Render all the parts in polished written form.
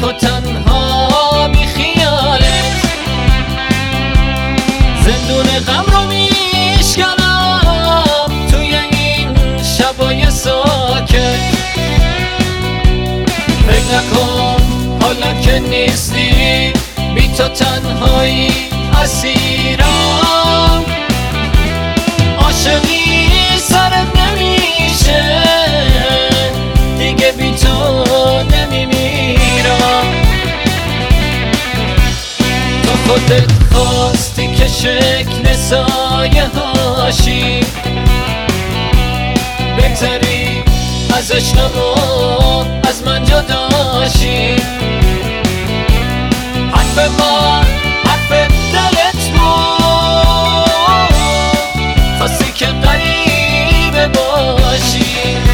و تنها بی خیالت، زندون غم رو میشکنم توی این شبای ساکت. فکر نکن حالا که نیستی بی تو تنهایی اسیرم، عاشقی سرت نمیشه دیگه بی تو نمیمیرم. تو خودت خواستی که شکل سایه هاشی، بگذری از عشقم و از من جداشی. حرف من حرف دلت بود، خواستی که غریبه باشی.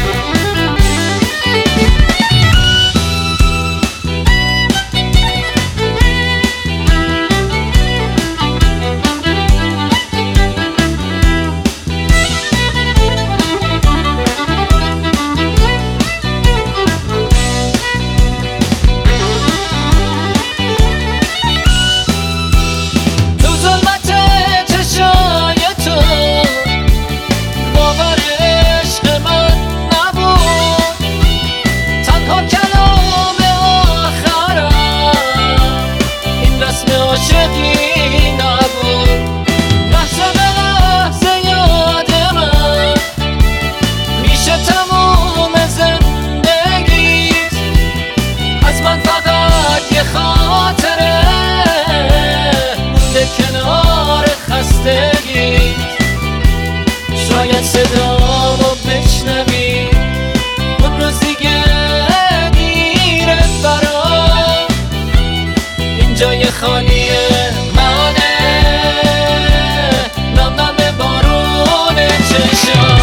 عاشقی نبود، لحظه به لحظه یاد من میشه تموم زندگیت. از من فقط یه خاطره مونده کنار خستگیت. شاید صدامو بشنوی اون روز دیگه دیره برام، این جای خالی منه نم نم بارون چشام.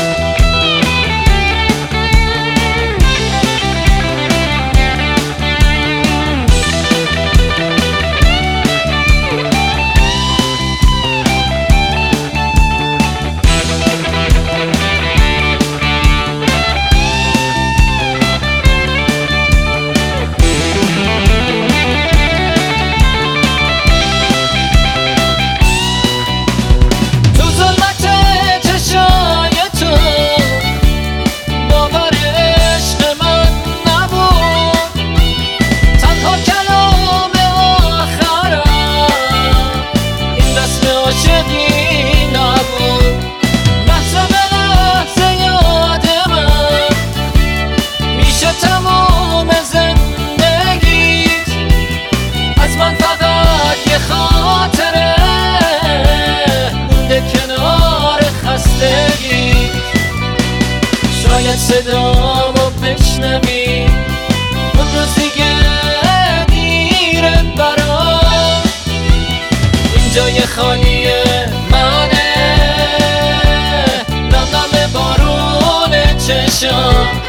شاید صدامو بشنوی اون روز دیگه دیره برام، این جای خالی منه نم نم بارون چشام.